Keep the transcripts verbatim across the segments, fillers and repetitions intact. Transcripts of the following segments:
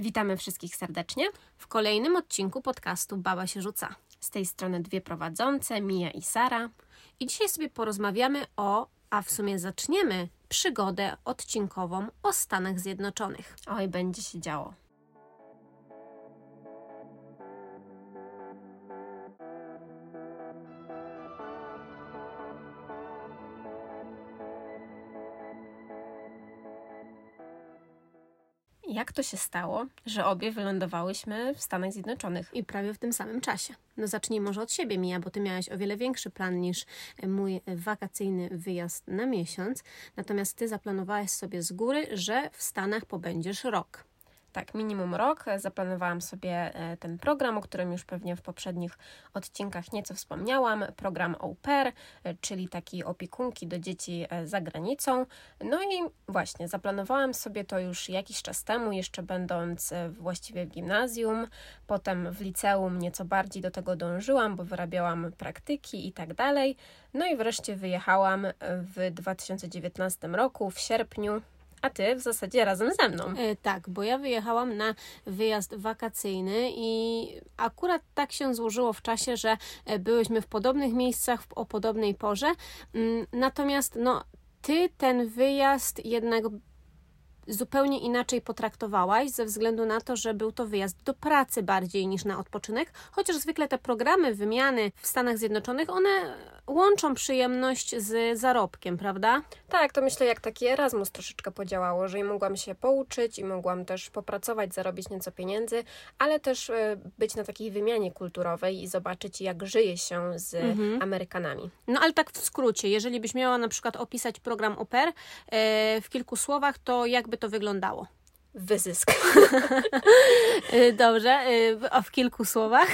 Witamy wszystkich serdecznie w kolejnym odcinku podcastu Baba się rzuca. Z tej strony dwie prowadzące, Mija i Sara. I dzisiaj sobie porozmawiamy o, a w sumie zaczniemy przygodę odcinkową o Stanach Zjednoczonych. Oj, będzie się działo. Jak to się stało, że obie wylądowałyśmy w Stanach Zjednoczonych? I prawie w tym samym czasie. No zacznij może od siebie, Mija, bo ty miałaś o wiele większy plan niż mój wakacyjny wyjazd na miesiąc. Natomiast ty zaplanowałaś sobie z góry, że w Stanach pobędziesz rok. Tak, minimum rok. Zaplanowałam sobie ten program, o którym już pewnie w poprzednich odcinkach nieco wspomniałam. Program Au Pair, czyli takiej opiekunki do dzieci za granicą. No i właśnie, zaplanowałam sobie to już jakiś czas temu, jeszcze będąc właściwie w gimnazjum. Potem w liceum nieco bardziej do tego dążyłam, bo wyrabiałam praktyki i tak dalej. No i wreszcie wyjechałam w dwa tysiące dziewiętnastym roku, w sierpniu. A ty w zasadzie razem ze mną. E, tak, bo ja wyjechałam na wyjazd wakacyjny i akurat tak się złożyło w czasie, że byłyśmy w podobnych miejscach w, o podobnej porze. Natomiast no, ty ten wyjazd jednak zupełnie inaczej potraktowałaś ze względu na to, że był to wyjazd do pracy bardziej niż na odpoczynek, chociaż zwykle te programy wymiany w Stanach Zjednoczonych, one łączą przyjemność z zarobkiem, prawda? Tak, to myślę, jak taki Erasmus troszeczkę podziałało, że i mogłam się pouczyć i mogłam też popracować, zarobić nieco pieniędzy, ale też być na takiej wymianie kulturowej i zobaczyć, jak żyje się z mhm. Amerykanami. No ale tak w skrócie, jeżeli byś miała na przykład opisać program Au Pair e, w kilku słowach, to jak by to wyglądało? Wyzysk. Dobrze, a w kilku słowach?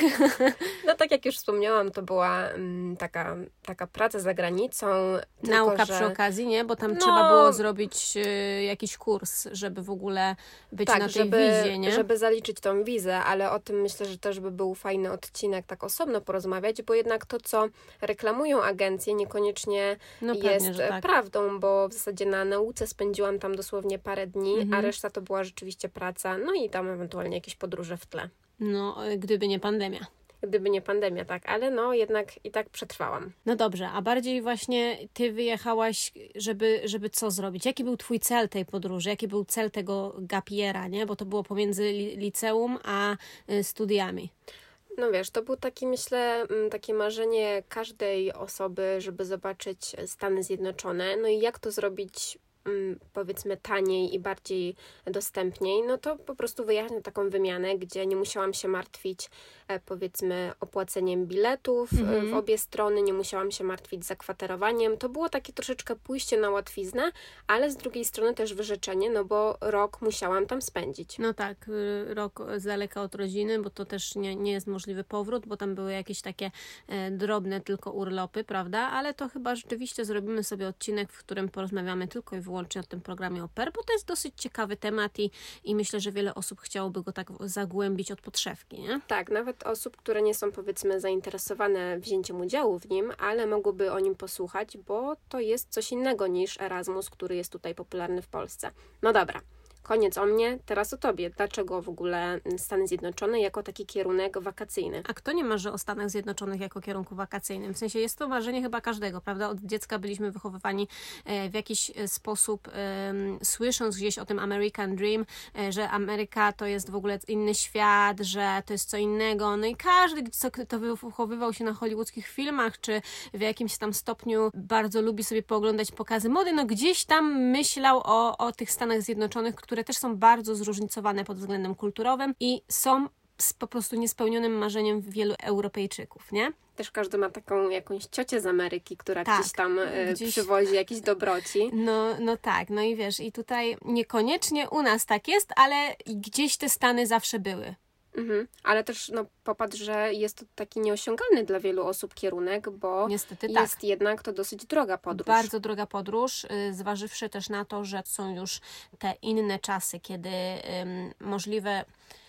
No tak jak już wspomniałam, to była um, taka, taka praca za granicą. Nauka tylko, że... przy okazji, nie? Bo tam no, trzeba było zrobić y, jakiś kurs, żeby w ogóle być tak, na tej żeby, wizie, nie? żeby zaliczyć tą wizę, ale o tym myślę, że też by był fajny odcinek tak osobno porozmawiać, bo jednak to, co reklamują agencje, niekoniecznie no pewnie, jest że tak. prawdą, bo w zasadzie na nauce spędziłam tam dosłownie parę dni, mhm. a reszta to była rzeczywiście praca, no i tam ewentualnie jakieś podróże w tle. No, gdyby nie pandemia. Gdyby nie pandemia, tak, ale no jednak i tak przetrwałam. No dobrze, a bardziej właśnie ty wyjechałaś, żeby, żeby co zrobić? Jaki był twój cel tej podróży? Jaki był cel tego gap yeara, nie? Bo to było pomiędzy liceum a studiami. No wiesz, to był taki, myślę, takie marzenie każdej osoby, żeby zobaczyć Stany Zjednoczone. No i jak to zrobić, powiedzmy, taniej i bardziej dostępniej, no to po prostu wyjechać na taką wymianę, gdzie nie musiałam się martwić, powiedzmy, opłaceniem biletów mm-hmm. w obie strony, nie musiałam się martwić zakwaterowaniem. To było takie troszeczkę pójście na łatwiznę, ale z drugiej strony też wyrzeczenie, no bo rok musiałam tam spędzić. No tak, rok z daleka od rodziny, bo to też nie, nie jest możliwy powrót, bo tam były jakieś takie e, drobne tylko urlopy, prawda? Ale to chyba rzeczywiście zrobimy sobie odcinek, w którym porozmawiamy tylko i wyłącznie o tym programie Au Pair, bo to jest dosyć ciekawy temat i, i myślę, że wiele osób chciałoby go tak zagłębić od podszewki, nie? Tak, nawet osób, które nie są, powiedzmy, zainteresowane wzięciem udziału w nim, ale mogłyby o nim posłuchać, bo to jest coś innego niż Erasmus, który jest tutaj popularny w Polsce. No dobra. Koniec o mnie, teraz o tobie. Dlaczego w ogóle Stany Zjednoczone jako taki kierunek wakacyjny? A kto nie marzy o Stanach Zjednoczonych jako kierunku wakacyjnym? W sensie jest to marzenie chyba każdego, prawda? Od dziecka byliśmy wychowywani w jakiś sposób, um, słysząc gdzieś o tym American Dream, że Ameryka to jest w ogóle inny świat, że to jest co innego. No i każdy, kto wychowywał się na hollywoodzkich filmach, czy w jakimś tam stopniu bardzo lubi sobie pooglądać pokazy mody, no gdzieś tam myślał o, o tych Stanach Zjednoczonych, które też są bardzo zróżnicowane pod względem kulturowym i są po prostu niespełnionym marzeniem wielu Europejczyków, nie? Też każdy ma taką jakąś ciocię z Ameryki, która tak, gdzieś tam y, gdzieś... przywozi jakieś dobroci. No, no tak, no i wiesz, i tutaj niekoniecznie u nas tak jest, ale gdzieś te Stany zawsze były. Mhm. Ale też no, popatrz, że jest to taki nieosiągalny dla wielu osób kierunek, bo Niestety jest tak. jednak to dosyć droga podróż. Bardzo droga podróż, yy, zważywszy też na to, że są już te inne czasy, kiedy yy, możliwe...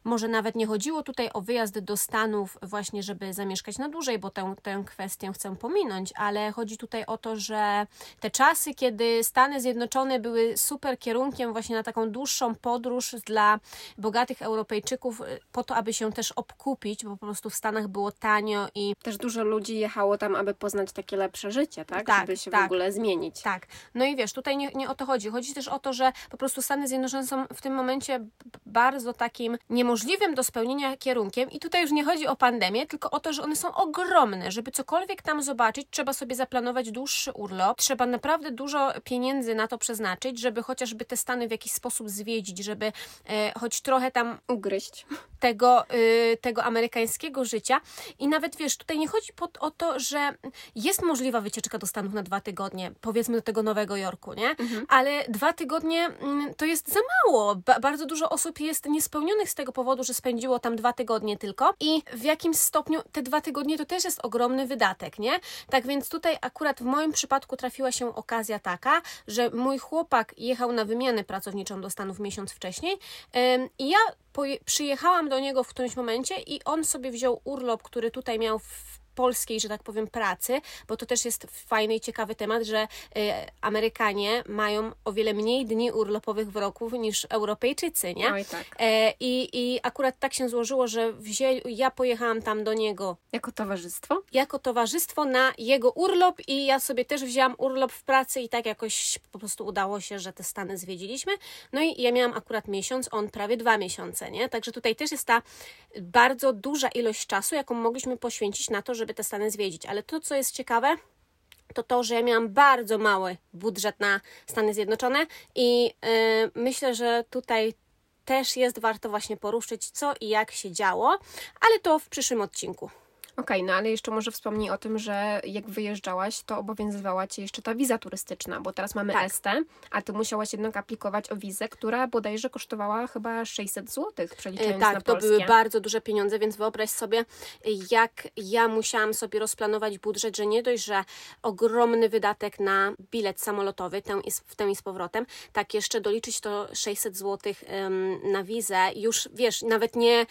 może nawet nie chodziło tutaj o wyjazd do Stanów właśnie, żeby zamieszkać na dłużej, bo tę, tę kwestię chcę pominąć, ale chodzi tutaj o to, że te czasy, kiedy Stany Zjednoczone były super kierunkiem właśnie na taką dłuższą podróż dla bogatych Europejczyków po to, aby się też obkupić, bo po prostu w Stanach było tanio i też dużo ludzi jechało tam, aby poznać takie lepsze życie, tak? Tak, żeby się tak. w ogóle zmienić. Tak. No i wiesz, tutaj nie, nie o to chodzi. Chodzi też o to, że po prostu Stany Zjednoczone są w tym momencie bardzo takim niemożliwym do spełnienia kierunkiem i tutaj już nie chodzi o pandemię, tylko o to, że one są ogromne. Żeby cokolwiek tam zobaczyć, trzeba sobie zaplanować dłuższy urlop, trzeba naprawdę dużo pieniędzy na to przeznaczyć, żeby chociażby te Stany w jakiś sposób zwiedzić, żeby e, choć trochę tam ugryźć tego, y, tego amerykańskiego życia. I nawet wiesz, tutaj nie chodzi pod, o to, że jest możliwa wycieczka do Stanów na dwa tygodnie, powiedzmy do tego Nowego Jorku, nie? Mhm. Ale dwa tygodnie mm, to jest za mało. Ba- bardzo dużo osób jest niespełnionych z tego powodu, że spędziło tam dwa tygodnie tylko i w jakimś stopniu te dwa tygodnie to też jest ogromny wydatek, nie? Tak więc tutaj akurat w moim przypadku trafiła się okazja taka, że mój chłopak jechał na wymianę pracowniczą do Stanów miesiąc wcześniej ym, i ja poje- przyjechałam do niego w którymś momencie i on sobie wziął urlop, który tutaj miał w polskiej, że tak powiem, pracy, bo to też jest fajny i ciekawy temat, że y, Amerykanie mają o wiele mniej dni urlopowych w roku niż Europejczycy, nie? Oj, tak. E, i, I akurat tak się złożyło, że wzię- ja pojechałam tam do niego Jako towarzystwo? jako towarzystwo na jego urlop i ja sobie też wzięłam urlop w pracy i tak jakoś po prostu udało się, że te Stany zwiedziliśmy. No i ja miałam akurat miesiąc, on prawie dwa miesiące, nie? Także tutaj też jest ta bardzo duża ilość czasu, jaką mogliśmy poświęcić na to, żeby te Stany zwiedzić. Ale to, co jest ciekawe, to to, że ja miałam bardzo mały budżet na Stany Zjednoczone i yy, myślę, że tutaj też jest warto właśnie poruszyć, co i jak się działo, ale to w przyszłym odcinku. Okej, no ale jeszcze może wspomnij o tym, że jak wyjeżdżałaś, to obowiązywała Cię jeszcze ta wiza turystyczna, bo teraz mamy Tak. S T, a Ty musiałaś jednak aplikować o wizę, która bodajże kosztowała chyba sześćset złotych, przeliczając E, na tak, to polskie. były bardzo duże pieniądze, więc wyobraź sobie, jak ja musiałam sobie rozplanować budżet, że nie dość, że ogromny wydatek na bilet samolotowy, tę i z, w tę i z powrotem, tak jeszcze doliczyć to sześćset złotych ym, na wizę. Już wiesz, nawet nie...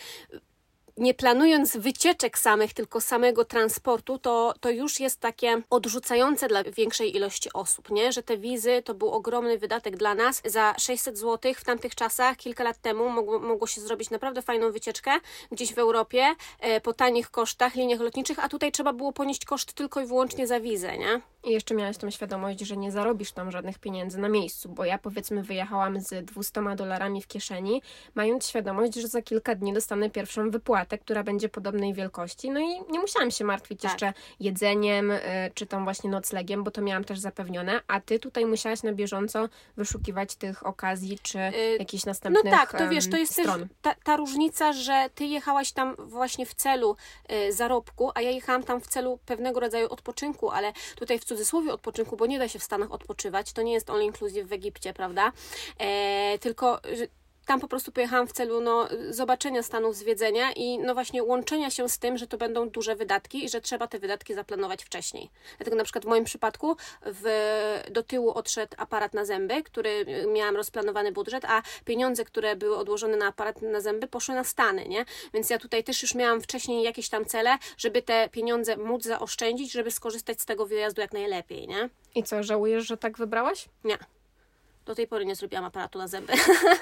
nie planując wycieczek samych, tylko samego transportu, to, to już jest takie odrzucające dla większej ilości osób, nie? Że te wizy to był ogromny wydatek dla nas. Za sześćset złotych w tamtych czasach, kilka lat temu, mogło, mogło się zrobić naprawdę fajną wycieczkę gdzieś w Europie, e, po tanich kosztach, liniach lotniczych, a tutaj trzeba było ponieść koszt tylko i wyłącznie za wizę, nie? I jeszcze miałaś tą świadomość, że nie zarobisz tam żadnych pieniędzy na miejscu, bo ja powiedzmy wyjechałam z dwiema dolarami w kieszeni, mając świadomość, że za kilka dni dostanę pierwszą wypłatę, która będzie podobnej wielkości, no i nie musiałam się martwić Tak. jeszcze jedzeniem, y, czy tam właśnie noclegiem, bo to miałam też zapewnione, a Ty tutaj musiałaś na bieżąco wyszukiwać tych okazji, czy Y, jakichś następnych No tak, to wiesz, to jest stron. też ta, ta różnica, że ty jechałaś tam właśnie w celu y, zarobku, a ja jechałam tam w celu pewnego rodzaju odpoczynku, ale tutaj w cudzysłowie odpoczynku, bo nie da się w Stanach odpoczywać, to nie jest all inclusive w Egipcie, prawda? E, tylko że tam po prostu pojechałam w celu no, zobaczenia Stanów, zwiedzenia i no właśnie łączenia się z tym, że to będą duże wydatki i że trzeba te wydatki zaplanować wcześniej. Dlatego na przykład w moim przypadku w, do tyłu odszedł aparat na zęby, który miałam rozplanowany budżet, a pieniądze, które były odłożone na aparat na zęby, poszły na Stany, nie? Więc ja tutaj też już miałam wcześniej jakieś tam cele, żeby te pieniądze móc zaoszczędzić, żeby skorzystać z tego wyjazdu jak najlepiej, nie? I co, żałujesz, że tak wybrałaś? Nie. Do tej pory nie zrobiłam aparatu na zęby.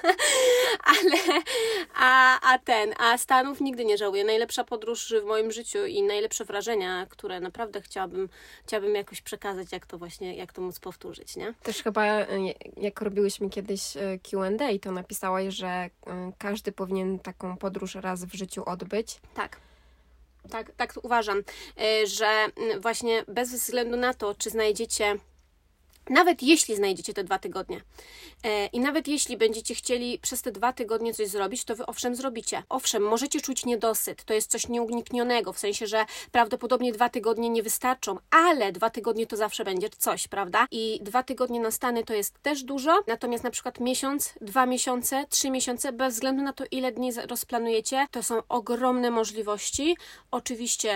Ale, a, a ten, a Stanów nigdy nie żałuję. Najlepsza podróż w moim życiu i najlepsze wrażenia, które naprawdę chciałabym, chciałabym jakoś przekazać, jak to właśnie, jak to móc powtórzyć, nie? Też chyba, y, jak robiłyśmy kiedyś y, Q and A, to napisałaś, że y, każdy powinien taką podróż raz w życiu odbyć. Tak. Tak, tak uważam, y, że y, właśnie bez względu na to, czy znajdziecie Nawet jeśli znajdziecie te dwa tygodnie e, i nawet jeśli będziecie chcieli przez te dwa tygodnie coś zrobić, to wy owszem zrobicie. Owszem, możecie czuć niedosyt, to jest coś nieuniknionego, w sensie, że prawdopodobnie dwa tygodnie nie wystarczą, ale dwa tygodnie to zawsze będzie coś, prawda? I dwa tygodnie na Stany to jest też dużo, natomiast na przykład miesiąc, dwa miesiące, trzy miesiące, bez względu na to, ile dni rozplanujecie, to są ogromne możliwości. Oczywiście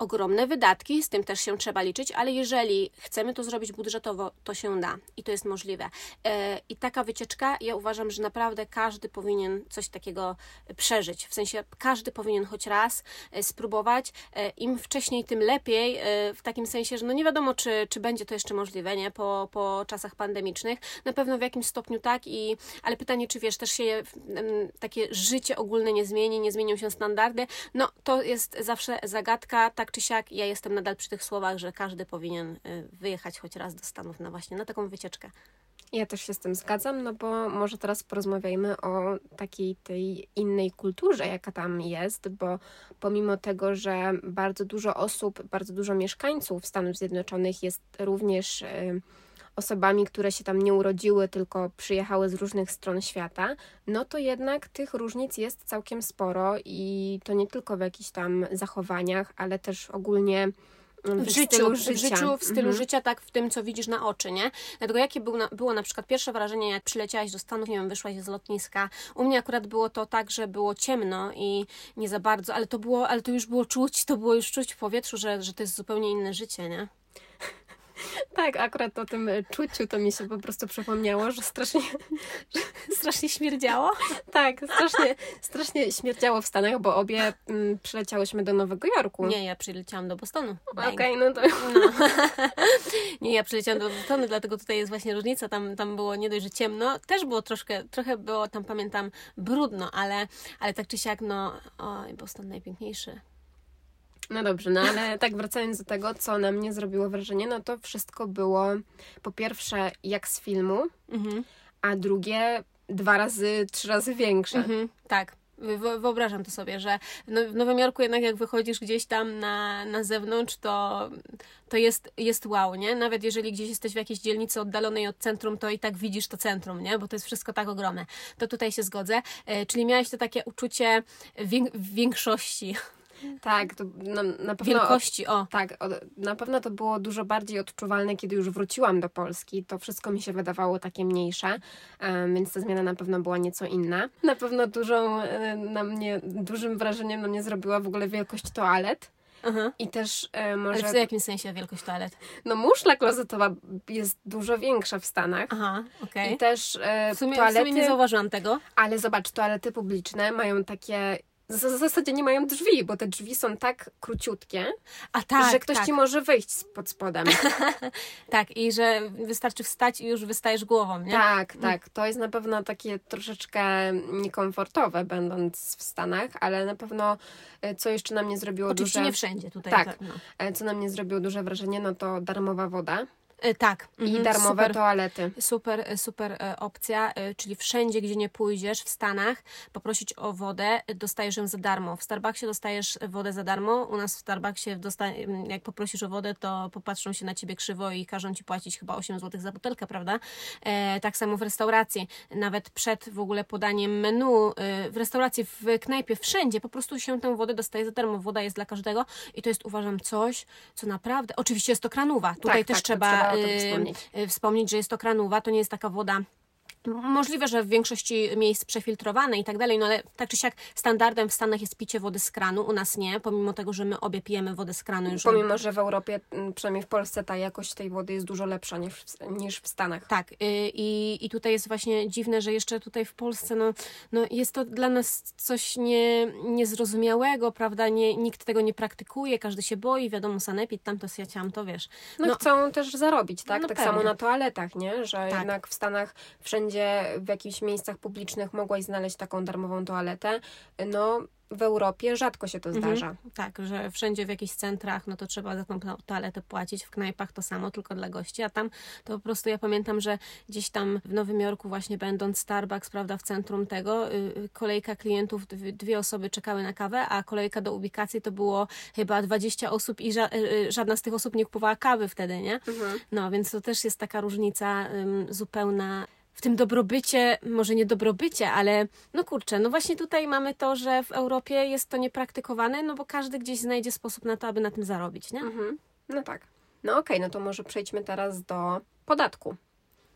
ogromne wydatki, z tym też się trzeba liczyć, ale jeżeli chcemy to zrobić budżetowo, to się da i to jest możliwe. I taka wycieczka, ja uważam, że naprawdę każdy powinien coś takiego przeżyć. W sensie każdy powinien choć raz spróbować. Im wcześniej, tym lepiej, w takim sensie, że no nie wiadomo, czy, czy będzie to jeszcze możliwe, nie? Po, po czasach pandemicznych. Na pewno w jakimś stopniu tak, i, ale pytanie, czy wiesz, też się takie życie ogólne nie zmieni, nie zmienią się standardy. No to jest zawsze zagadka, tak czy siak. Ja jestem nadal przy tych słowach, że każdy powinien wyjechać choć raz do Stanów na właśnie na taką wycieczkę. Ja też się z tym zgadzam, no bo może teraz porozmawiajmy o takiej tej innej kulturze, jaka tam jest, bo pomimo tego, że bardzo dużo osób, bardzo dużo mieszkańców Stanów Zjednoczonych jest również y, osobami, które się tam nie urodziły, tylko przyjechały z różnych stron świata, no to jednak tych różnic jest całkiem sporo i to nie tylko w jakichś tam zachowaniach, ale też ogólnie w, w życiu, w życiu, w stylu mhm. życia, tak w tym, co widzisz na oczy, nie? Dlatego jakie był na, było na przykład pierwsze wrażenie, jak przyleciałaś do Stanów, nie wiem, wyszłaś z lotniska. U mnie akurat było to tak, że było ciemno i nie za bardzo, ale to było, ale to już było czuć, to było już czuć w powietrzu, że, że to jest zupełnie inne życie, nie? Tak, akurat o tym czuciu to mi się po prostu przypomniało, że strasznie... strasznie śmierdziało? Tak, strasznie, strasznie śmierdziało w Stanach, bo obie mm, przyleciałyśmy do Nowego Jorku. Nie, ja przyleciałam do Bostonu. Okej, okay, no to... No. Nie, ja przyleciałam do Bostonu, dlatego tutaj jest właśnie różnica. Tam, tam było nie dość, że ciemno, też było troszkę, trochę było tam, pamiętam, brudno, ale, ale tak czy siak, no, oj, Boston najpiękniejszy. No dobrze, no ale tak wracając do tego, co na mnie zrobiło wrażenie, no to wszystko było po pierwsze jak z filmu, mhm. a drugie dwa razy, trzy razy większe. Mhm, tak. Wyobrażam to sobie, że w Nowym Jorku jednak jak wychodzisz gdzieś tam na, na zewnątrz, to, to jest, jest wow, nie? Nawet jeżeli gdzieś jesteś w jakiejś dzielnicy oddalonej od centrum, to i tak widzisz to centrum, nie? Bo to jest wszystko tak ogromne. To tutaj się zgodzę. Czyli miałeś to takie uczucie w większości. Tak, to na, na pewno... Wielkości, o. Tak, o, na pewno to było dużo bardziej odczuwalne, kiedy już wróciłam do Polski. To wszystko mi się wydawało takie mniejsze, um, więc ta zmiana na pewno była nieco inna. Na pewno dużą, na mnie, dużym wrażeniem na mnie zrobiła w ogóle wielkość toalet. Aha. I też e, może... Ale w jakim sensie wielkość toalet? No muszla klozetowa jest dużo większa w Stanach. Aha, okej. Okay. I też e, w sumie, toalety... W sumie nie zauważyłam tego. Ale zobacz, toalety publiczne mają takie... W zasadzie nie mają drzwi, bo te drzwi są tak króciutkie, A tak, że ktoś tak. ci może wyjść pod spodem. Tak, i że wystarczy wstać i już wystajesz głową, nie? Tak, tak. To jest na pewno takie troszeczkę niekomfortowe, będąc w Stanach, ale na pewno co jeszcze na mnie zrobiło Oczywiście duże... Oczywiście nie wszędzie tutaj. Tak, tak no. Co na mnie zrobiło duże wrażenie, no to darmowa woda. Tak. I mhm, darmowe super, toalety. Super, super opcja, czyli wszędzie, gdzie nie pójdziesz w Stanach, poprosić o wodę, dostajesz ją za darmo. W Starbucksie dostajesz wodę za darmo, u nas w Starbucksie dosta- jak poprosisz o wodę, to popatrzą się na ciebie krzywo i każą ci płacić chyba osiem złotych za butelkę, prawda? E, tak samo w restauracji, nawet przed w ogóle podaniem menu, e, w restauracji, w knajpie, wszędzie po prostu się tę wodę dostaje za darmo. Woda jest dla każdego i to jest, uważam, coś, co naprawdę, oczywiście jest to kranówa, tutaj tak, też tak, trzeba Wspomnieć. wspomnieć, że jest to kranówa, to nie jest taka woda możliwe, że w większości miejsc przefiltrowane i tak dalej, no ale tak czy siak standardem w Stanach jest picie wody z kranu, u nas nie, pomimo tego, że my obie pijemy wodę z kranu. Już pomimo, że w Europie, przynajmniej w Polsce, ta jakość tej wody jest dużo lepsza niż w, niż w Stanach. Tak, i, i tutaj jest właśnie dziwne, że jeszcze tutaj w Polsce, no, no jest to dla nas coś nie, niezrozumiałego, prawda, nie, nikt tego nie praktykuje, każdy się boi, wiadomo, sanepid, tamto, sieciam, to wiesz. No, no chcą też zarobić, tak? No tak pewnie. samo na toaletach, nie? Że tak. jednak w Stanach wszędzie w jakichś miejscach publicznych mogłaś znaleźć taką darmową toaletę. No w Europie rzadko się to zdarza. Mhm, tak, że wszędzie w jakichś centrach, no to trzeba za tą toaletę płacić, w knajpach to samo, tylko dla gości, a tam to po prostu ja pamiętam, że gdzieś tam w Nowym Jorku właśnie będąc Starbucks, prawda, w centrum tego, yy, kolejka klientów, dwie osoby czekały na kawę, a kolejka do ubikacji to było chyba dwadzieścia osób i ża- yy, żadna z tych osób nie kupowała kawy wtedy, nie? Mhm. No, więc to też jest taka różnica yy, zupełna w tym dobrobycie, może nie dobrobycie, ale no kurczę, no właśnie tutaj mamy to, że w Europie jest to niepraktykowane, no bo każdy gdzieś znajdzie sposób na to, aby na tym zarobić, nie? Mhm. No tak. No okej, okay, no to może przejdźmy teraz do podatku.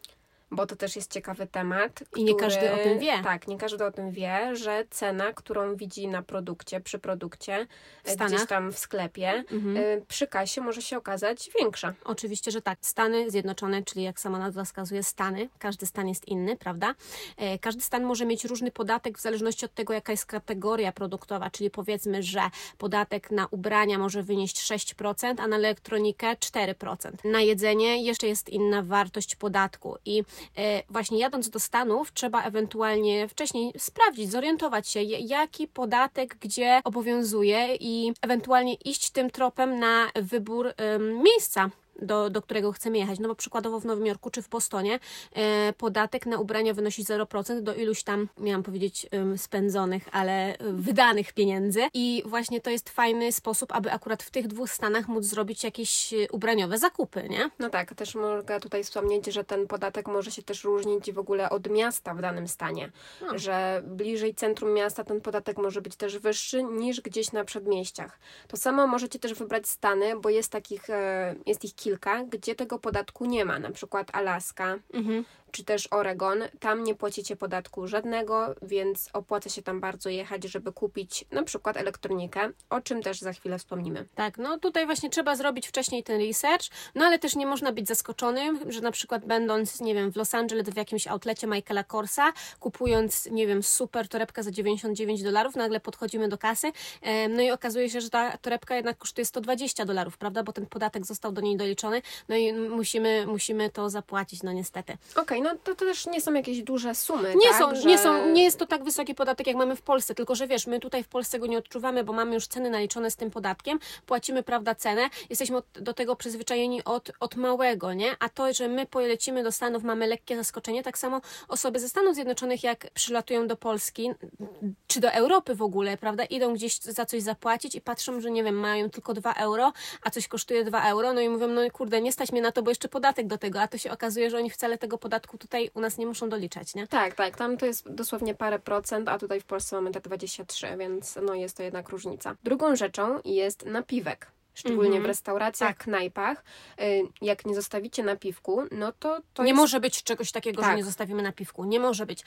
Bo to też jest ciekawy temat. I który, nie każdy o tym wie. Tak, nie każdy o tym wie, że cena, którą widzi na produkcie, przy produkcie, W Stanach? gdzieś tam w sklepie, Mhm. y, przy kasie może się okazać większa. Oczywiście, że tak. Stany Zjednoczone, czyli jak sama nazwa wskazuje, Stany. Każdy stan jest inny, prawda? E, każdy stan może mieć różny podatek w zależności od tego, jaka jest kategoria produktowa, czyli powiedzmy, że podatek na ubrania może wynieść sześć procent, a na elektronikę cztery procent. Na jedzenie jeszcze jest inna wartość podatku i e, właśnie jadąc do Stanów trzeba ewentualnie wcześniej sprawdzić, zorientować się, jaki podatek gdzie obowiązuje i ewentualnie iść tym tropem na wybór um, miejsca, do, do którego chcemy jechać. No bo przykładowo w Nowym Jorku czy w Bostonie e, podatek na ubrania wynosi zero procent do iluś tam, miałam powiedzieć um, spędzonych, ale um, wydanych pieniędzy i właśnie to jest fajny sposób, aby akurat w tych dwóch stanach móc zrobić jakieś ubraniowe zakupy, nie? No tak, też mogę tutaj wspomnieć, że ten podatek może się też różnić w ogóle od miasta w danym stanie. No. Że bliżej centrum miasta ten podatek może być też wyższy niż gdzieś na przedmieściach. To samo możecie też wybrać stany, bo jest takich, e, jest ich kilka, gdzie tego podatku nie ma. Na przykład Alaska, Mhm. czy też Oregon. Tam nie płacicie podatku żadnego, więc opłaca się tam bardzo jechać, żeby kupić na przykład elektronikę, o czym też za chwilę wspomnimy. Tak, no tutaj właśnie trzeba zrobić wcześniej ten research, no ale też nie można być zaskoczonym, że na przykład będąc, nie wiem, w Los Angeles w jakimś outlecie Michaela Korsa, kupując, nie wiem, super torebkę za dziewięćdziesiąt dziewięć dolarów, nagle podchodzimy do kasy, no i okazuje się, że ta torebka jednak kosztuje sto dwadzieścia dolarów, prawda, bo ten podatek został do niej doliczony, no i musimy, musimy to zapłacić, no niestety. Okej, okay, no to, to też nie są jakieś duże sumy, Nie tak? są, że... nie są, nie jest to tak wysoki podatek, jak mamy w Polsce, tylko że wiesz, my tutaj w Polsce go nie odczuwamy, bo mamy już ceny naliczone z tym podatkiem, płacimy, prawda, cenę, jesteśmy od, do tego przyzwyczajeni od, od małego, nie? A to, że my polecimy do Stanów, mamy lekkie zaskoczenie, tak samo osoby ze Stanów Zjednoczonych, jak przylatują do Polski, czy do Europy w ogóle, prawda, idą gdzieś za coś zapłacić i patrzą, że nie wiem, mają tylko dwa euro, a coś kosztuje dwa euro, no i mówią, no kurde, nie stać mnie na to, bo jeszcze podatek do tego, a to się okazuje, że oni wcale tego podatku tutaj u nas nie muszą doliczać, nie? Tak, tak, tam to jest dosłownie parę procent, a tutaj w Polsce mamy te dwadzieścia trzy, więc no jest to jednak różnica. Drugą rzeczą jest napiwek. Szczególnie mm-hmm. w restauracjach, tak. knajpach. Jak nie zostawicie napiwku, no to to Nie jest... może być czegoś takiego, tak. że nie zostawimy napiwku. Nie może być.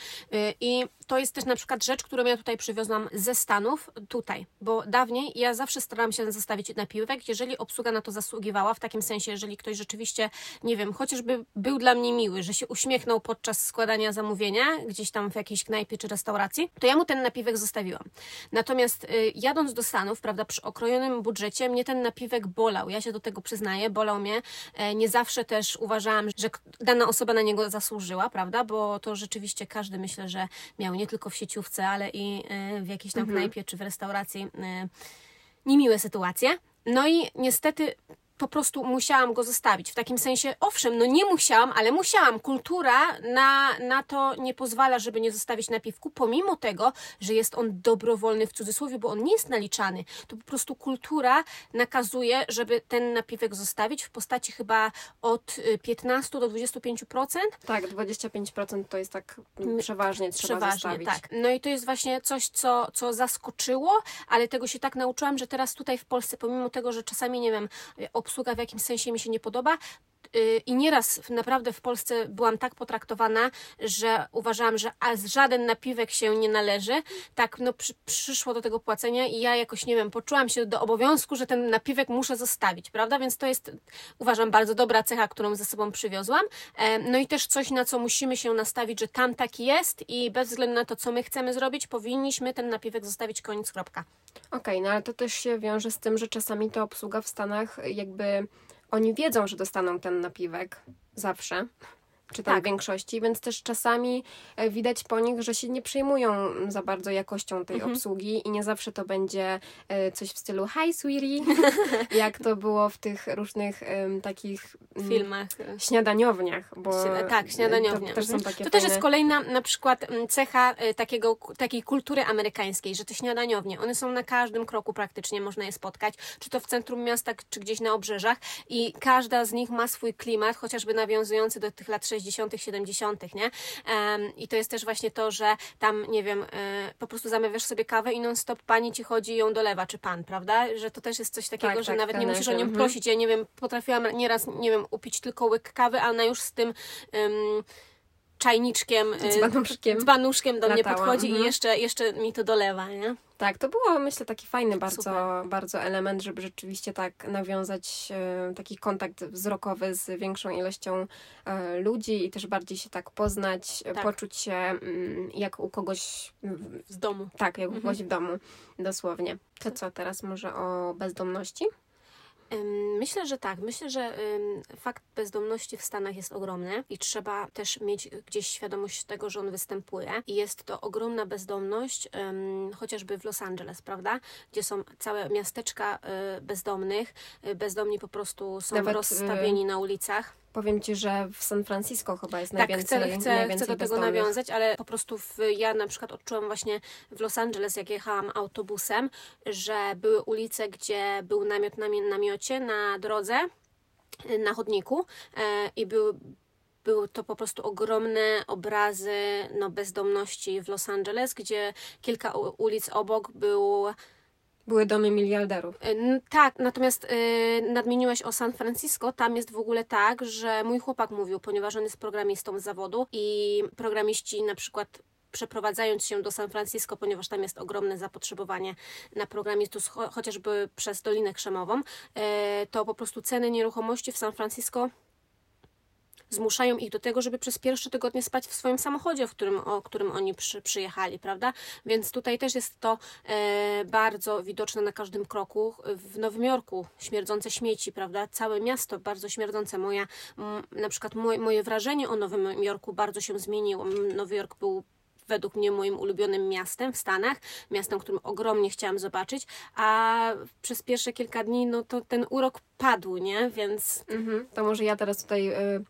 I to jest też na przykład rzecz, którą ja tutaj przywiozłam ze Stanów, tutaj. Bo dawniej ja zawsze starałam się zostawić napiwek, jeżeli obsługa na to zasługiwała, w takim sensie, jeżeli ktoś rzeczywiście, nie wiem, chociażby był dla mnie miły, że się uśmiechnął podczas składania zamówienia, gdzieś tam w jakiejś knajpie czy restauracji, to ja mu ten napiwek zostawiłam. Natomiast jadąc do Stanów, prawda, przy okrojonym budżecie, mnie ten napiwek napiwek bolał. Ja się do tego przyznaję, bolał mnie. Nie zawsze też uważałam, że dana osoba na niego zasłużyła, prawda? Bo to rzeczywiście każdy, myślę, że miał nie tylko w sieciówce, ale i w jakiejś tam mhm. knajpie czy w restauracji niemiłe sytuacje. No i niestety po prostu musiałam go zostawić. W takim sensie, owszem, no nie musiałam, ale musiałam. Kultura na, na to nie pozwala, żeby nie zostawić napiwku, pomimo tego, że jest on dobrowolny w cudzysłowie, bo on nie jest naliczany. To po prostu kultura nakazuje, żeby ten napiwek zostawić w postaci chyba od piętnaście do dwudziestu pięciu procent. Tak, dwadzieścia pięć procent to jest tak przeważnie trzeba przeważnie, zostawić. Tak. No i to jest właśnie coś, co, co zaskoczyło, ale tego się tak nauczyłam, że teraz tutaj w Polsce, pomimo tego, że czasami, nie wiem, obsługa w jakimś sensie mi się nie podoba i nieraz naprawdę w Polsce byłam tak potraktowana, że uważałam, że żaden napiwek się nie należy. Tak, no przy, przyszło do tego płacenia i ja jakoś, nie wiem, poczułam się do obowiązku, że ten napiwek muszę zostawić, prawda? Więc to jest, uważam, bardzo dobra cecha, którą ze sobą przywiozłam. No i też coś, na co musimy się nastawić, że tam tak jest i bez względu na to, co my chcemy zrobić, powinniśmy ten napiwek zostawić, koniec, kropka. Okej, okay, no ale to też się wiąże z tym, że czasami ta obsługa w Stanach jakby oni wiedzą, że dostaną ten napiwek zawsze, czy tam tak. w większości, więc też czasami widać po nich, że się nie przejmują za bardzo jakością tej mhm. obsługi i nie zawsze to będzie coś w stylu hi sweetie, jak to było w tych różnych um, takich filmach, śniadaniowniach. Bo tak, śniadaniownia. To, też są takie to fajne... też jest kolejna na przykład cecha takiego, takiej kultury amerykańskiej, że te śniadaniownie, one są na każdym kroku praktycznie, można je spotkać, czy to w centrum miasta, czy gdzieś na obrzeżach i każda z nich ma swój klimat, chociażby nawiązujący do tych lat sześćdziesiątych, siedemdziesiątych, nie? Um, I to jest też właśnie to, że tam, nie wiem, y, po prostu zamawiasz sobie kawę i non stop pani ci chodzi i ją dolewa, czy pan, prawda? Że to też jest coś takiego, tak, że tak, nawet nie musisz o nią mhm. prosić. Ja nie wiem, potrafiłam nieraz, nie wiem, upić tylko łyk kawy, a ona już z tym um, czajniczkiem, dzbanuszkiem, dzbanuszkiem do mnie latała. podchodzi Mhm. i jeszcze, jeszcze mi to dolewa, nie? Tak, to było, myślę, taki fajny bardzo, Super. bardzo element, żeby rzeczywiście tak nawiązać e, taki kontakt wzrokowy z większą ilością e, ludzi i też bardziej się tak poznać, Tak. poczuć się mm, jak u kogoś Z domu. tak, jak u Mhm. kogoś w domu, dosłownie. To co, teraz może o bezdomności? Myślę, że tak. Myślę, że ym, fakt bezdomności w Stanach jest ogromny i trzeba też mieć gdzieś świadomość tego, że on występuje. I jest to ogromna bezdomność, ym, chociażby w Los Angeles, prawda? Gdzie są całe miasteczka y, bezdomnych. Y, bezdomni po prostu są Nawet, rozstawieni na ulicach. Powiem Ci, że w San Francisco chyba jest Tak, najwięcej, chcę, chcę, najwięcej chcę do tego bezdomnych. nawiązać, ale po prostu w, ja na przykład odczułam właśnie w Los Angeles, jak jechałam autobusem, że były ulice, gdzie był namiot na mi- namiocie na drodze, na chodniku e, i były były to po prostu ogromne obrazy no, bezdomności w Los Angeles, gdzie kilka u- ulic obok był. Były domy miliarderów. N- Tak, natomiast y, nadmieniłeś o San Francisco. Tam jest w ogóle tak, że mój chłopak mówił, ponieważ on jest programistą z zawodu i programiści na przykład przeprowadzając się do San Francisco, ponieważ tam jest ogromne zapotrzebowanie na programistów, cho- chociażby przez Dolinę Krzemową, y, to po prostu ceny nieruchomości w San Francisco zmuszają ich do tego, żeby przez pierwsze tygodnie spać w swoim samochodzie, w którym, o którym oni przy, przyjechali, prawda? Więc tutaj też jest to e, bardzo widoczne na każdym kroku. W Nowym Jorku śmierdzące śmieci, prawda? Całe miasto bardzo śmierdzące. Moja, m, na przykład moje, moje wrażenie o Nowym Jorku bardzo się zmieniło. Nowy Jork był według mnie moim ulubionym miastem w Stanach, miastem, którym ogromnie chciałam zobaczyć, a przez pierwsze kilka dni, no to ten urok padł, nie? Więc Mhm. To może ja teraz tutaj y,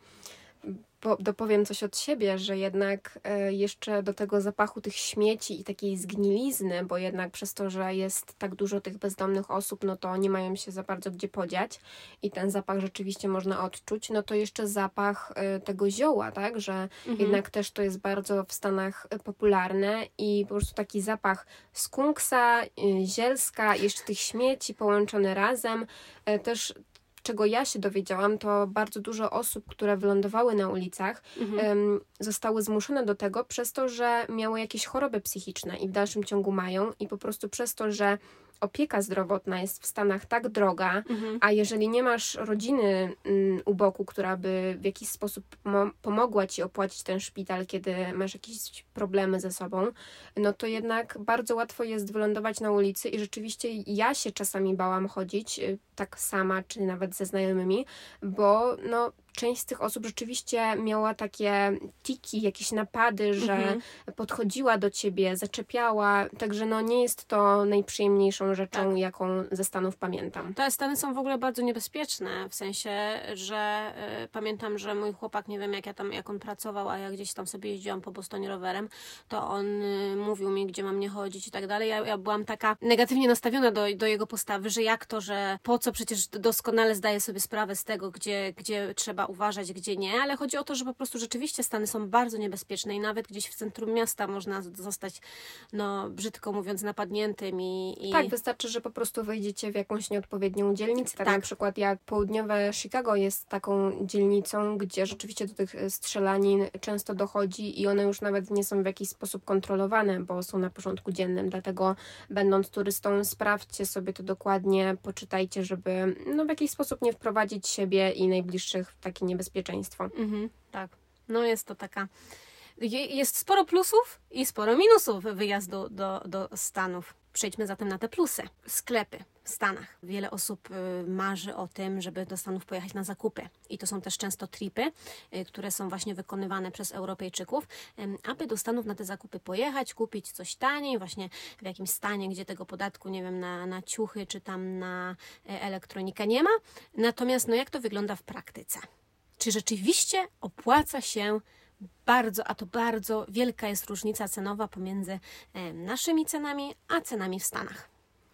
po, dopowiem coś od siebie, że jednak y, jeszcze do tego zapachu tych śmieci i takiej zgnilizny, bo jednak przez to, że jest tak dużo tych bezdomnych osób, no to nie mają się za bardzo gdzie podziać i ten zapach rzeczywiście można odczuć, no to jeszcze zapach y, tego zioła, tak, że mhm. jednak też to jest bardzo w Stanach y, popularne i po prostu taki zapach skunksa, y, zielska, jeszcze tych śmieci połączone razem, y, też czego ja się dowiedziałam, to bardzo dużo osób, które wylądowały na ulicach, Mhm. em, zostały zmuszone do tego przez to, że miały jakieś choroby psychiczne i w dalszym ciągu mają i po prostu przez to, że opieka zdrowotna jest w Stanach tak droga, Mhm. a jeżeli nie masz rodziny mm, u boku, która by w jakiś sposób pomo- pomogła ci opłacić ten szpital, kiedy masz jakieś problemy ze sobą, no to jednak bardzo łatwo jest wylądować na ulicy i rzeczywiście ja się czasami bałam chodzić y, tak sama, czy nawet ze znajomymi, bo no część z tych osób rzeczywiście miała takie tiki, jakieś napady, że Mhm. podchodziła do ciebie, zaczepiała, także no nie jest to najprzyjemniejszą rzeczą, Tak. jaką ze Stanów pamiętam. Te Stany są w ogóle bardzo niebezpieczne, w sensie, że y, pamiętam, że mój chłopak, nie wiem jak ja tam, jak on pracował, a ja gdzieś tam sobie jeździłam po Bostonie rowerem, to on y, mówił mi, gdzie mam nie chodzić i tak dalej. Ja, ja byłam taka negatywnie nastawiona do, do jego postawy, że jak to, że po co, przecież doskonale zdaję sobie sprawę z tego, gdzie, gdzie trzeba uważać, gdzie nie, ale chodzi o to, że po prostu rzeczywiście Stany są bardzo niebezpieczne i nawet gdzieś w centrum miasta można zostać, no brzydko mówiąc, napadniętym i... i... Tak, wystarczy, że po prostu wejdziecie w jakąś nieodpowiednią dzielnicę. Tak, Tak. na przykład jak południowe Chicago jest taką dzielnicą, gdzie rzeczywiście do tych strzelanin często dochodzi i one już nawet nie są w jakiś sposób kontrolowane, bo są na porządku dziennym. Dlatego będąc turystą, sprawdźcie sobie to dokładnie, poczytajcie, żeby no, w jakiś sposób nie wprowadzić siebie i najbliższych w takie niebezpieczeństwo. Mhm, tak. No jest to taka... Je- Jest sporo plusów i sporo minusów wyjazdu do, do Stanów. Przejdźmy zatem na te plusy. Sklepy w Stanach. Wiele osób y, marzy o tym, żeby do Stanów pojechać na zakupy. I to są też często tripy, y, które są właśnie wykonywane przez Europejczyków, ym, aby do Stanów na te zakupy pojechać, kupić coś taniej, właśnie w jakimś stanie, gdzie tego podatku, nie wiem, na, na ciuchy czy tam na e, elektronikę nie ma. Natomiast no jak to wygląda w praktyce? Czy rzeczywiście opłaca się bardzo, a to bardzo wielka jest różnica cenowa pomiędzy e, naszymi cenami, a cenami w Stanach?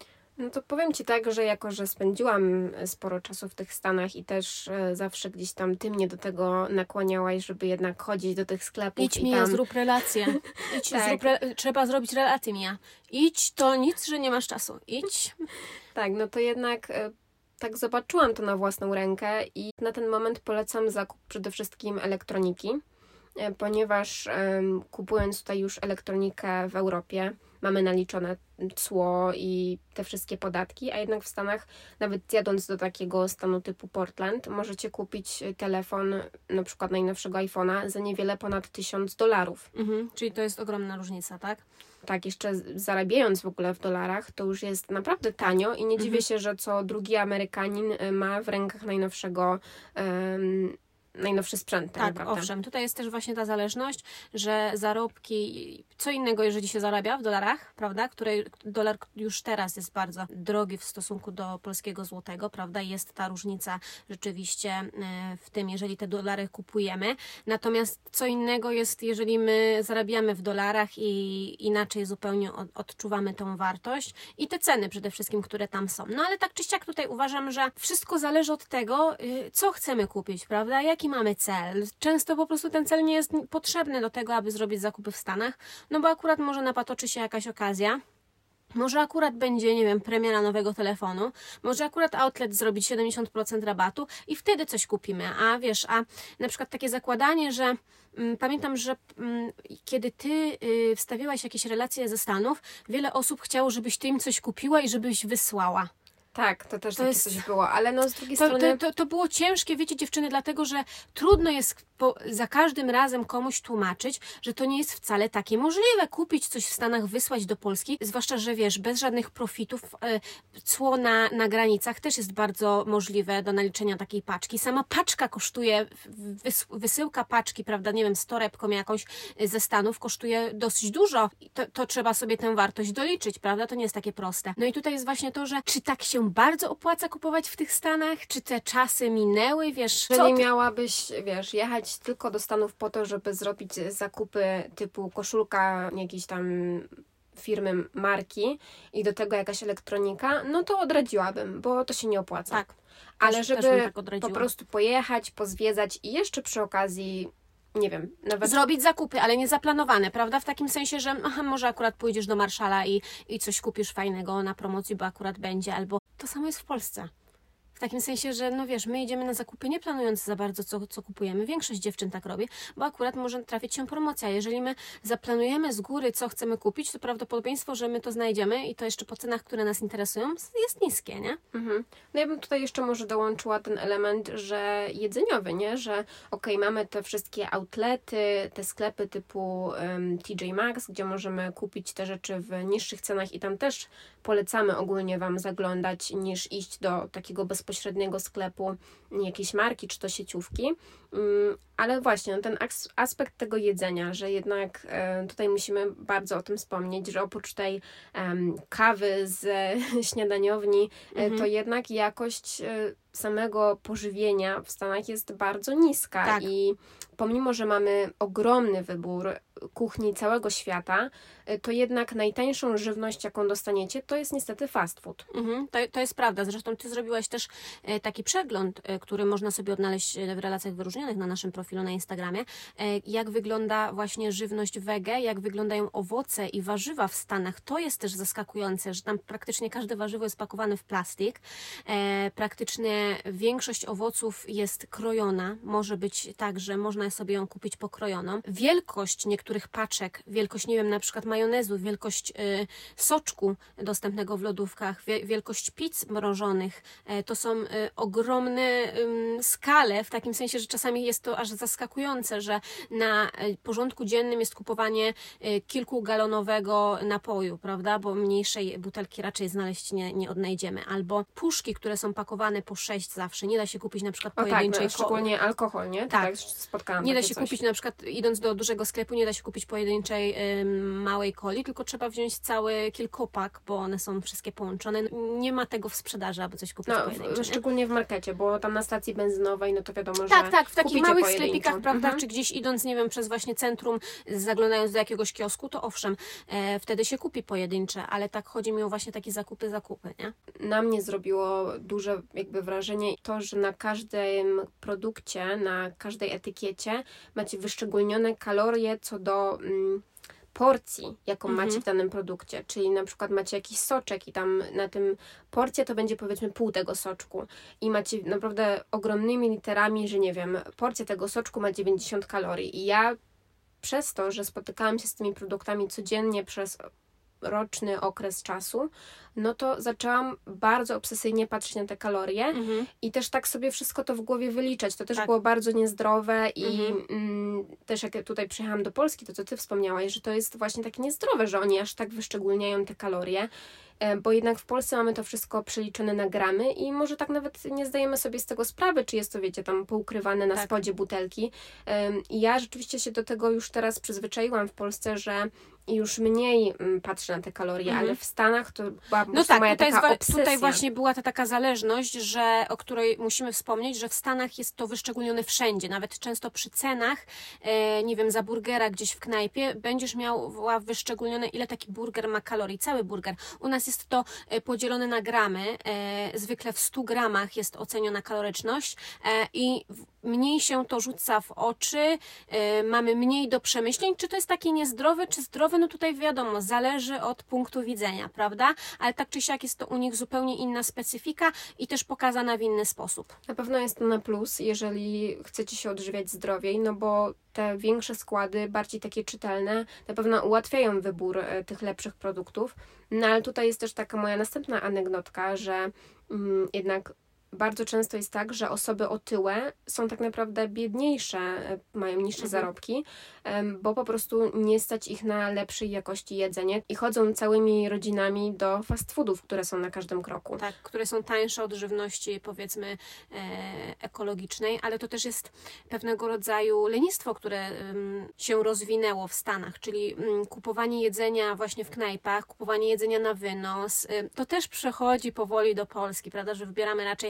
No to powiem Ci tak, że jako, że spędziłam sporo czasu w tych Stanach i też e, zawsze gdzieś tam Ty mnie do tego nakłaniałaś, żeby jednak chodzić do tych sklepów. Idź, i Mija, tam... zrób relację. Idź, Tak. zrób re... Trzeba zrobić relację, Mija. Idź, to nic, że nie masz czasu. Idź. Tak, no to jednak e, tak zobaczyłam to na własną rękę i na ten moment polecam zakup przede wszystkim elektroniki. ponieważ um, kupując tutaj już elektronikę w Europie, mamy naliczone cło i te wszystkie podatki, a jednak w Stanach, nawet jadąc do takiego stanu typu Portland, możecie kupić telefon, na przykład najnowszego iPhone'a, za niewiele ponad tysiąc dolarów. Mhm, czyli to jest ogromna różnica, tak? Tak, jeszcze zarabiając w ogóle w dolarach, to już jest naprawdę tanio i nie dziwię Mhm. się, że co drugi Amerykanin ma w rękach najnowszego um, najnowszy sprzęt. Tak, tak owszem. Tutaj jest też właśnie ta zależność, że zarobki, co innego jeżeli się zarabia w dolarach, prawda, której dolar już teraz jest bardzo drogi w stosunku do polskiego złotego, prawda, jest ta różnica rzeczywiście w tym, jeżeli te dolary kupujemy. Natomiast co innego jest, jeżeli my zarabiamy w dolarach i inaczej zupełnie odczuwamy tą wartość i te ceny przede wszystkim, które tam są. No ale tak czy siak tutaj uważam, że wszystko zależy od tego, co chcemy kupić, prawda, jaki mamy cel. Często po prostu ten cel nie jest potrzebny do tego, aby zrobić zakupy w Stanach, no bo akurat może napatoczy się jakaś okazja, może akurat będzie, nie wiem, premiera nowego telefonu, może akurat outlet zrobić siedemdziesiąt procent rabatu i wtedy coś kupimy, a wiesz, a na przykład takie zakładanie, że mm, pamiętam, że mm, kiedy ty y, wstawiłaś jakieś relacje ze Stanów, wiele osób chciało, żebyś ty im coś kupiła i żebyś wysłała. Tak, to też To takie jest- coś było, ale no z drugiej To, strony... to, to, to było ciężkie, wiecie, dziewczyny, dlatego, że trudno jest po, za każdym razem komuś tłumaczyć, że to nie jest wcale takie możliwe. Kupić coś w Stanach, wysłać do Polski, zwłaszcza, że wiesz, bez żadnych profitów, e, cło na, na granicach też jest bardzo możliwe do naliczenia takiej paczki. Sama paczka kosztuje, wys, wysyłka paczki, prawda, nie wiem, z torebką jakąś ze Stanów kosztuje dosyć dużo. I To, to trzeba sobie tę wartość doliczyć, prawda? To nie jest takie proste. No i tutaj jest właśnie to, że czy tak się bardzo opłaca kupować w tych Stanach, czy te czasy minęły, wiesz, Że co nie ty- miałabyś, wiesz, jechać tylko do Stanów po to, żeby zrobić zakupy typu koszulka jakiejś tam firmy, marki i do tego jakaś elektronika, no to odradziłabym, bo to się nie opłaca. Tak. Ale też- też bym żeby tak odradziła. po prostu pojechać, pozwiedzać i jeszcze przy okazji, nie wiem, nawet... Zrobić zakupy, ale nie zaplanowane, prawda? W takim sensie, że aha, może akurat pójdziesz do Marszala i, i coś kupisz fajnego na promocji, bo akurat będzie, albo to samo jest w Polsce. W takim sensie, że no wiesz, my idziemy na zakupy nie planując za bardzo, co, co kupujemy. Większość dziewczyn tak robi, bo akurat może trafić się promocja. Jeżeli my zaplanujemy z góry, co chcemy kupić, to prawdopodobieństwo, że my to znajdziemy i to jeszcze po cenach, które nas interesują, jest niskie, nie? Mhm. No ja bym tutaj jeszcze może dołączyła ten element, że jedzeniowy, nie? Że okej, mamy te wszystkie outlety, te sklepy typu um, T J Maxx, gdzie możemy kupić te rzeczy w niższych cenach i tam też polecamy ogólnie Wam zaglądać, niż iść do takiego bezpośredniego sklepu jakiejś marki czy to sieciówki. Um, ale właśnie no, ten aks- aspekt tego jedzenia, że jednak e, tutaj musimy bardzo o tym wspomnieć, że oprócz tej em, kawy z śniadaniowni, e, Mhm. to jednak jakość e, samego pożywienia w Stanach jest bardzo niska Tak. i pomimo, że mamy ogromny wybór kuchni całego świata, e, to jednak najtańszą żywność, jaką dostaniecie, to jest niestety fast food. Mhm, to, to jest prawda. Zresztą Ty zrobiłaś też e, taki przegląd, e, który można sobie odnaleźć e, w relacjach wyróżnionych na naszym profilu na Instagramie. E, jak wygląda właśnie żywność wege, jak wyglądają owoce i warzywa w Stanach. To jest też zaskakujące, że tam praktycznie każde warzywo jest pakowane w plastik. E, praktycznie większość owoców jest krojona. Może być tak, że można sobie ją kupić pokrojoną. Wielkość niektórych paczek, wielkość, nie wiem, na przykład majonezu, wielkość e, soczku dostępnego w lodówkach, wie- wielkość pizz mrożonych. E, To są e, ogromne ym, skale, w takim sensie, że czasami jest to aż zaskakujące, że na e, porządku dziennym jest kupowanie e, kilkugalonowego napoju, prawda? Bo mniejszej butelki raczej znaleźć nie, nie odnajdziemy. Albo puszki, które są pakowane po sześć zawsze. Nie da się kupić na przykład O tak, pojedynczej no, szczególnie alkohol, nie? To Tak. tak spotkałam nie da takie się coś. kupić na przykład, idąc do dużego sklepu, nie da się kupić pojedynczej ym, małej coli, tylko trzeba wziąć cały kilkopak, bo one są wszystkie połączone. Nie ma tego w sprzedaży, aby coś kupić No, pojedynczo. w, nie? szczególnie w markecie, bo tam na stacji benzynowej, no to wiadomo, Tak, że tak, w takich kupicie małych pojedynczo. sklepikach, prawda, Mhm. czy gdzieś idąc, nie wiem, przez właśnie centrum, zaglądając do jakiegoś kiosku, to owszem, e, wtedy się kupi pojedyncze, ale tak chodzi mi o właśnie takie zakupy, zakupy, nie? Na mnie zrobiło duże jakby wrażenie to, że na każdym produkcie, na każdej etykiecie macie wyszczególnione kalorie co do mm, porcji, jaką Mhm. macie w danym produkcie. Czyli na przykład macie jakiś soczek i tam na tym porcja to będzie powiedzmy pół tego soczku. I macie naprawdę ogromnymi literami, że nie wiem, porcja tego soczku ma dziewięćdziesiąt kalorii. I ja przez to, że spotykałam się z tymi produktami codziennie przez roczny okres czasu, no to zaczęłam bardzo obsesyjnie patrzeć na te kalorie mhm. i też tak sobie wszystko to w głowie wyliczać. To też tak. było bardzo niezdrowe i mhm. mm, też jak tutaj przyjechałam do Polski, to co ty wspomniałaś, że to jest właśnie takie niezdrowe, że oni aż tak wyszczególniają te kalorie, bo jednak w Polsce mamy to wszystko przeliczone na gramy i może tak nawet nie zdajemy sobie z tego sprawy, czy jest to, wiecie, tam poukrywane na tak. spodzie butelki. I ja rzeczywiście się do tego już teraz przyzwyczaiłam w Polsce, że już mniej patrzę na te kalorie, mhm. ale w Stanach to była no tak, moja tutaj taka obsesja. Tutaj właśnie była ta taka zależność, że, o której musimy wspomnieć, że w Stanach jest to wyszczególnione wszędzie, nawet często przy cenach, e, nie wiem, za burgera gdzieś w knajpie będziesz miał wyszczególnione, ile taki burger ma kalorii, cały burger. U nas jest to podzielone na gramy, e, zwykle w stu gramach jest oceniona kaloryczność e, i mniej się to rzuca w oczy, e, mamy mniej do przemyśleń, czy to jest takie niezdrowe, czy zdrowe, no tutaj wiadomo, zależy od punktu widzenia, prawda? Ale tak czy siak jest to u nich zupełnie inna specyfika i też pokazana w inny sposób. Na pewno jest to na plus, jeżeli chcecie się odżywiać zdrowiej, no bo te większe składy, bardziej takie czytelne, na pewno ułatwiają wybór tych lepszych produktów. No ale tutaj jest też taka moja następna anegdotka, że mm, jednak bardzo często jest tak, że osoby otyłe są tak naprawdę biedniejsze, mają niższe mhm. zarobki, bo po prostu nie stać ich na lepszej jakości jedzenie i chodzą całymi rodzinami do fast foodów, które są na każdym kroku. Tak, które są tańsze od żywności, powiedzmy, e, ekologicznej, ale to też jest pewnego rodzaju lenistwo, które um, się rozwinęło w Stanach, czyli um, kupowanie jedzenia właśnie w knajpach, kupowanie jedzenia na wynos. Y, to też przechodzi powoli do Polski, prawda, że wybieramy raczej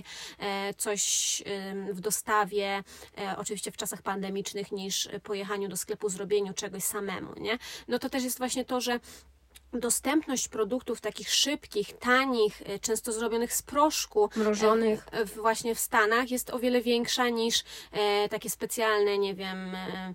coś w dostawie, oczywiście w czasach pandemicznych, niż pojechaniu do sklepu, zrobieniu czegoś samemu, nie? No to też jest właśnie to, że dostępność produktów takich szybkich, tanich, często zrobionych z proszku, mrożonych właśnie w Stanach jest o wiele większa niż takie specjalne, nie wiem,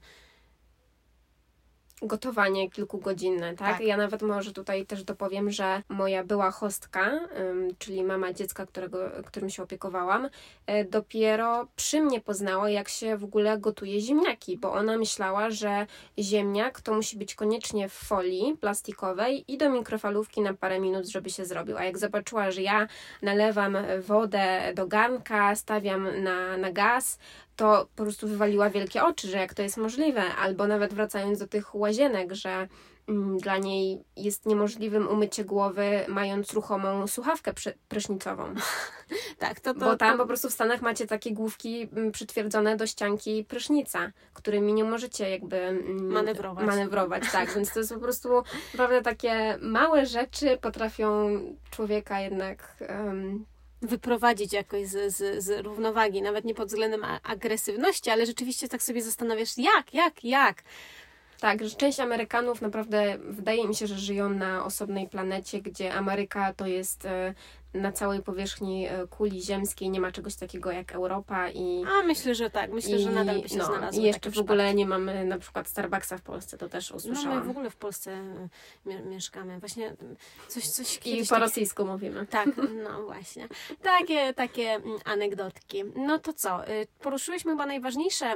gotowanie kilkugodzinne, tak? tak? Ja nawet może tutaj też dopowiem, że moja była hostka, ym, czyli mama dziecka, którego, którym się opiekowałam, y, dopiero przy mnie poznała, jak się w ogóle gotuje ziemniaki, bo ona myślała, że ziemniak to musi być koniecznie w folii plastikowej i do mikrofalówki na parę minut, żeby się zrobił. A jak zobaczyła, że ja nalewam wodę do garnka, stawiam na, na gaz, to po prostu wywaliła wielkie oczy, że jak to jest możliwe. Albo nawet wracając do tych łazienek, że mm, dla niej jest niemożliwym umycie głowy, mając ruchomą słuchawkę przy, prysznicową. Tak, to, to, Bo tam to... po prostu w Stanach macie takie główki przytwierdzone do ścianki prysznica, którymi nie możecie jakby mm, manewrować. manewrować. Tak, więc to jest po prostu naprawdę takie małe rzeczy potrafią człowieka jednak... Um, wyprowadzić jakoś z, z, z równowagi, nawet nie pod względem agresywności, ale rzeczywiście tak sobie zastanawiasz, jak, jak, jak? Tak, że część Amerykanów naprawdę wydaje mi się, że żyją na osobnej planecie, gdzie Ameryka to jest na całej powierzchni kuli ziemskiej, nie ma czegoś takiego jak Europa i... A myślę, że tak, myślę, i, że nadal by się no, znalazło. I jeszcze w ogóle przypadki. Nie mamy na przykład Starbucksa w Polsce, to też usłyszałam. No my w ogóle w Polsce mie- mieszkamy, właśnie coś... coś I po tak... rosyjsku mówimy. Tak, no właśnie. Takie, takie anegdotki. No to co, poruszyłyśmy chyba najważniejsze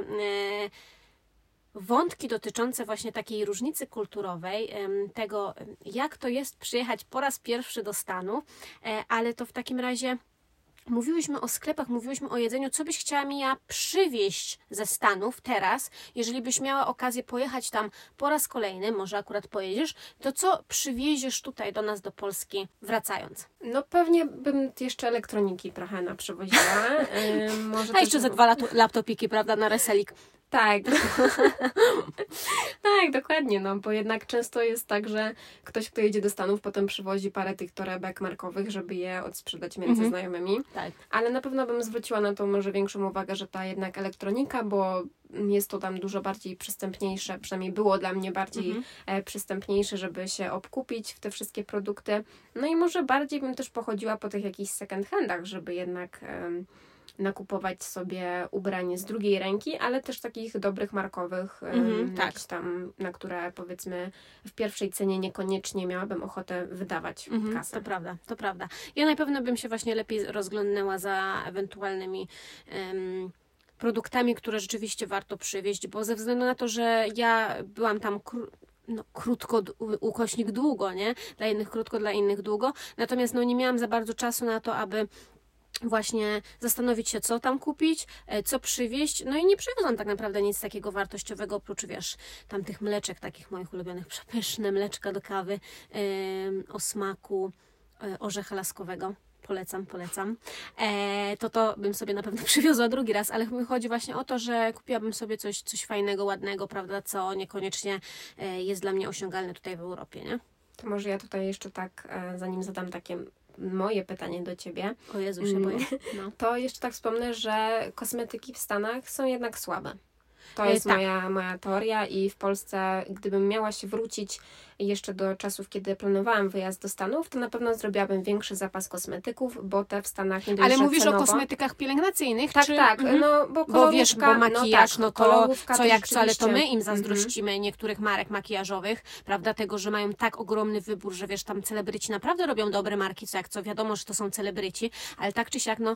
wątki dotyczące właśnie takiej różnicy kulturowej, tego jak to jest przyjechać po raz pierwszy do Stanów, ale to w takim razie mówiłyśmy o sklepach, mówiłyśmy o jedzeniu, co byś chciała mi ja przywieźć ze Stanów teraz, jeżeli byś miała okazję pojechać tam po raz kolejny, może akurat pojedziesz, to co przywieziesz tutaj do nas, do Polski, wracając? No pewnie bym jeszcze elektroniki trochę naprzywoziła. Yy, może A jeszcze ze dwa laptopiki, prawda, na reselik. Tak. Tak, dokładnie, no bo jednak często jest tak, że ktoś, kto jedzie do Stanów, potem przywozi parę tych torebek markowych, żeby je odsprzedać między mhm. znajomymi. Tak. Ale na pewno bym zwróciła na to może większą uwagę, że ta jednak elektronika, bo jest to tam dużo bardziej przystępniejsze, przynajmniej było dla mnie bardziej mhm. przystępniejsze, żeby się obkupić w te wszystkie produkty. No i może bardziej bym też pochodziła po tych jakichś second handach, żeby jednak... Um, nakupować sobie ubranie z drugiej ręki, ale też takich dobrych, markowych, mm, tak. jakichś tam, na które powiedzmy w pierwszej cenie niekoniecznie miałabym ochotę wydawać mm-hmm, kasę. To prawda, to prawda. Ja na pewno bym się właśnie lepiej rozglądnęła za ewentualnymi um, produktami, które rzeczywiście warto przywieźć, bo ze względu na to, że ja byłam tam kró- no, krótko, ukośnik długo, nie? Dla jednych krótko, dla innych długo. Natomiast no, nie miałam za bardzo czasu na to, aby właśnie zastanowić się, co tam kupić, co przywieźć. No i nie przywiozłam tak naprawdę nic takiego wartościowego, oprócz, wiesz, tam tych mleczek, takich moich ulubionych, przepyszne mleczka do kawy yy, o smaku yy, orzecha laskowego. Polecam, polecam. E, to to bym sobie na pewno przywiozła drugi raz, ale chodzi właśnie o to, że kupiłabym sobie coś, coś fajnego, ładnego, prawda, co niekoniecznie e, jest dla mnie osiągalne tutaj w Europie, nie? To może ja tutaj jeszcze tak, e, zanim zadam takie moje pytanie do Ciebie. O Jezu, się boję. No. To jeszcze tak wspomnę, że kosmetyki w Stanach są jednak słabe. To E, jest tak. moja, moja teoria i w Polsce, gdybym miała się wrócić jeszcze do czasów, kiedy planowałam wyjazd do Stanów, to na pewno zrobiłabym większy zapas kosmetyków, bo te w Stanach nie dość, Ale że mówisz cenowo... o kosmetykach pielęgnacyjnych? Tak, czy... tak, Mhm. no bo Bo wiesz, bo makijaż, no, tak, no to kolorówka co to jak co, ale to my rzeczywiście- im zazdrościmy niektórych marek makijażowych, prawda, tego, że mają tak ogromny wybór, że wiesz, tam celebryci naprawdę robią dobre marki, co jak co, wiadomo, że to są celebryci, ale tak czy siak, no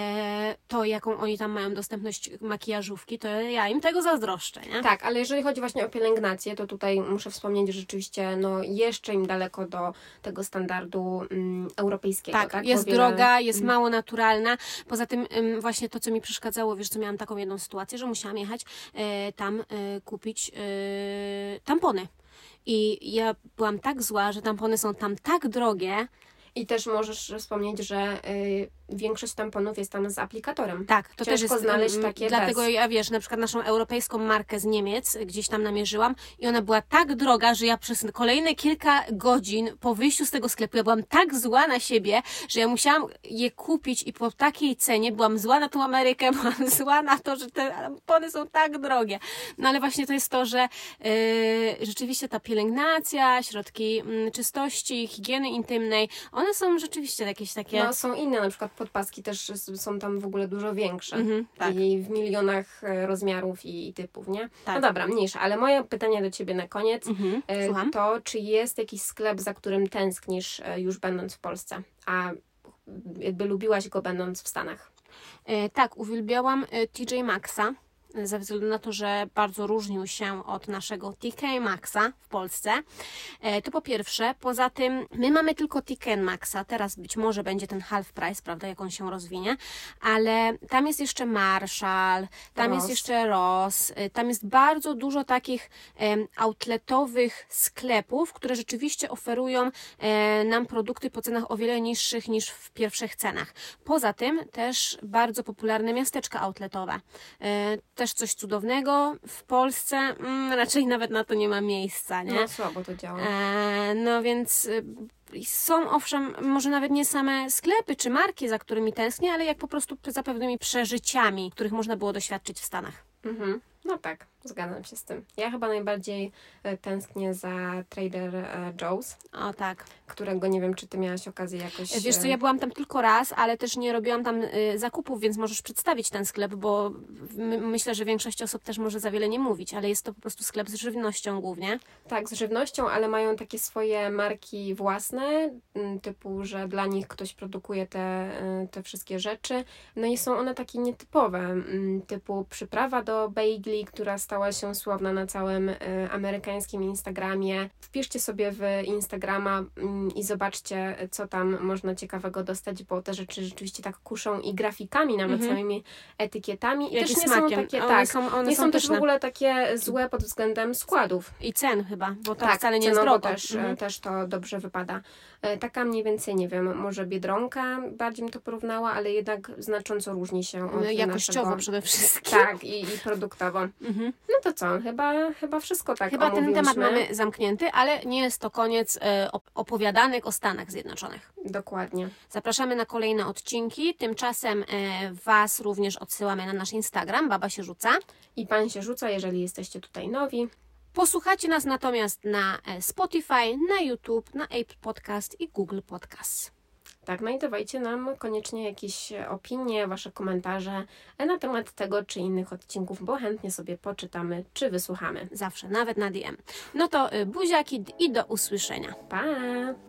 e, to jaką oni tam mają dostępność makijażówki, to ja im tego zazdroszczę, nie? Tak, ale jeżeli chodzi właśnie o pielęgnację, to tutaj muszę wspomnieć, że rzeczywiście no, jeszcze im daleko do tego standardu mm, europejskiego. Tak, Tak, jest Bo wiele- droga, jest mało naturalna. Poza tym ym, właśnie to, co mi przeszkadzało, wiesz, co miałam taką jedną sytuację, że musiałam jechać e, tam e, kupić e, tampony. I ja byłam tak zła, że tampony są tam tak drogie. I też możesz wspomnieć, że y, większość tamponów jest tam z aplikatorem. Tak, to Ciężko też jest znaleźć ym, takie Dlatego bez. ja, wiesz, na przykład naszą europejską markę z Niemiec gdzieś tam namierzyłam i ona była tak droga, że ja przez kolejne kilka godzin po wyjściu z tego sklepu, ja byłam tak zła na siebie, że ja musiałam je kupić i po takiej cenie byłam zła na tą Amerykę, byłam zła na to, że te tampony są tak drogie. No ale właśnie to jest to, że yy, rzeczywiście ta pielęgnacja, środki yy, czystości, higieny intymnej, one są rzeczywiście jakieś takie... No, są inne, na przykład podpaski też są tam w ogóle dużo większe. Mhm, tak. I w milionach e, rozmiarów i typów, nie? Tak. No dobra, mniejsza, ale moje pytanie do Ciebie na koniec Mhm, e, słucham. to, czy jest jakiś sklep, za którym tęsknisz e, już będąc w Polsce, a jakby lubiłaś go będąc w Stanach? E, tak, uwielbiałam e, T J Maxxa, e, ze względu na to, że bardzo różnił się od naszego T K Maxxa w Polsce. E, to po pierwsze. Poza tym my mamy tylko T K Maxxa, teraz być może będzie ten half price, prawda, jak on się rozwinie, ale tam jest jeszcze Marshall, tam Ross. jest jeszcze Ross, e, tam jest bardzo dużo takich e, outletowych sklepów, które rzeczywiście oferują e, nam produkty po cenach o wiele niższych niż w pierwszych cenach. Poza tym też bardzo popularne miasteczka outletowe. E, też coś cudownego. W Polsce mm, raczej nawet na to nie ma miejsca, nie? No słabo to działa. E, no więc y, są owszem, może nawet nie same sklepy czy marki, za którymi tęsknię, ale jak po prostu za pewnymi przeżyciami, których można było doświadczyć w Stanach. Mhm. No tak, zgadzam się z tym. Ja chyba najbardziej e, tęsknię za Trader e, Joe's, O tak. którego nie wiem, czy Ty miałaś okazję jakoś... Wiesz co, e, ja byłam tam tylko raz, ale też nie robiłam tam y, zakupów, więc możesz przedstawić ten sklep, bo my, myślę, że większość osób też może za wiele nie mówić, ale jest to po prostu sklep z żywnością głównie. Tak, z żywnością, ale mają takie swoje marki własne, m, typu, że dla nich ktoś produkuje te, y, te wszystkie rzeczy. No i są one takie nietypowe, m, typu przyprawa do bagli, która stała się sławna na całym y, amerykańskim Instagramie. Wpiszcie sobie w Instagrama mm, i zobaczcie, co tam można ciekawego dostać, bo te rzeczy rzeczywiście tak kuszą i grafikami, nawet Mhm. samymi etykietami. I Jak też i nie smakiem. są takie, One tak, są, one nie są, też w pyszne. ogóle takie złe pod względem składów. I cen chyba, bo to Tak, wcale nie jest cenowo drogo. też, Mhm. e, też to dobrze wypada. E, Taka mniej więcej, nie wiem, może Biedronka bardziej bym to porównała, ale jednak znacząco różni się od No, jakościowo naszego... przede wszystkim. Tak, i, i produktowo. Mhm. No to co? Chyba, chyba wszystko tak Chyba ten omówiłyśmy. temat mamy zamknięty, ale nie jest to koniec e, op- opowiadanek o Stanach Zjednoczonych. Dokładnie. Zapraszamy na kolejne odcinki. Tymczasem e, Was również odsyłamy na nasz Instagram, Baba się rzuca. I Pan się rzuca, jeżeli jesteście tutaj nowi. Posłuchacie nas natomiast na e, Spotify, na YouTube, na Apple Podcast i Google Podcast. Tak, no i dawajcie nam koniecznie jakieś opinie, Wasze komentarze na temat tego czy innych odcinków, bo chętnie sobie poczytamy czy wysłuchamy. Zawsze, nawet na D M. No to e, buziaki i do usłyszenia. Pa!